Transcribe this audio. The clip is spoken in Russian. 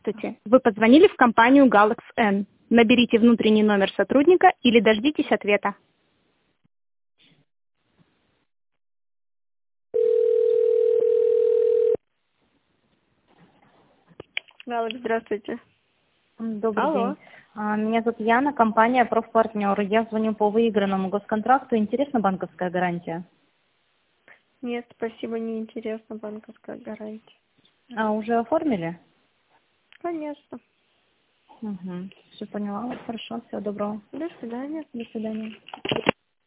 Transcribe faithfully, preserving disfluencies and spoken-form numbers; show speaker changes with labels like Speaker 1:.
Speaker 1: Здравствуйте. Вы позвонили в компанию Galax N. Наберите внутренний номер сотрудника или дождитесь ответа.
Speaker 2: Галок, здравствуйте.
Speaker 3: Добрый
Speaker 2: Алло.
Speaker 3: день. А, Меня зовут Яна, компания «Профпартнер». Я звоню по выигранному госконтракту. Интересна банковская гарантия?
Speaker 2: Нет, спасибо, не интересно банковская гарантия.
Speaker 3: А уже оформили?
Speaker 2: Конечно.
Speaker 3: Угу. Все поняла. Хорошо. Всего доброго.
Speaker 2: До свидания.
Speaker 3: До свидания.